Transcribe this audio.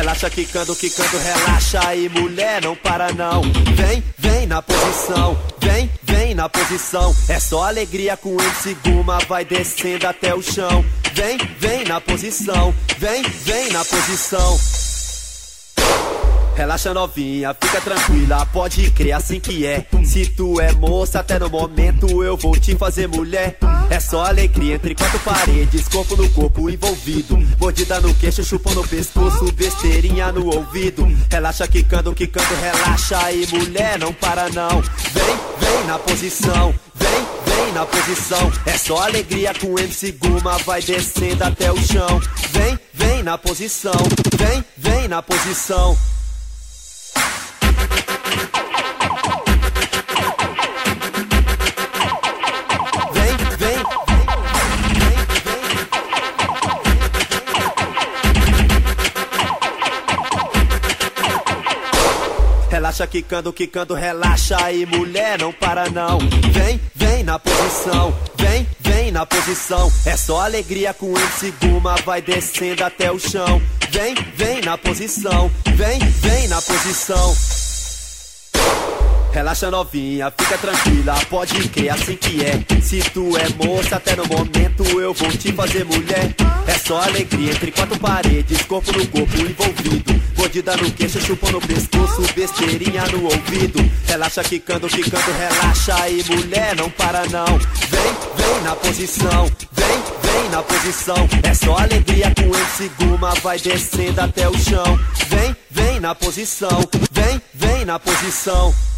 Relaxa, quicando, quicando, relaxa aí, mulher, não para não. Vem, vem na posição, vem, vem na posição. É só alegria com MC Guma, vai descendo até o chão. Vem, vem na posição, vem, vem na posição. Relaxa novinha, fica tranquila, pode crer assim que é. Se tu é moça, até no momento eu vou te fazer mulher. É só alegria entre quatro paredes, corpo no corpo envolvido. Mordida no queixo, chupão no pescoço, besteirinha no ouvido. Relaxa quicando, quicando, relaxa aí, mulher, não para não. Vem, vem na posição, vem, vem na posição. É só alegria com MC Guma, vai descendo até o chão. Vem, vem na posição, vem, vem na posição. Relaxa quicando, quicando, relaxa aí, mulher, não para não. Vem, vem na posição, vem, vem na posição. É só alegria com MC Guma, vai descendo até o chão. Vem, vem na posição, vem, vem na posição. Relaxa novinha, fica tranquila, pode crer assim que é. Se tu é moça, até no momento eu vou te fazer mulher. É só alegria entre quatro paredes, corpo no corpo envolvido. Mordida no queixo, chupão no pescoço, besteirinha no ouvido. Relaxa quicando, quicando, relaxa aí, mulher, não para não. Vem, vem na posição, vem, vem na posição. É só alegria com MC Guma, vai descendo até o chão. Vem, vem na posição, vem, vem na posição.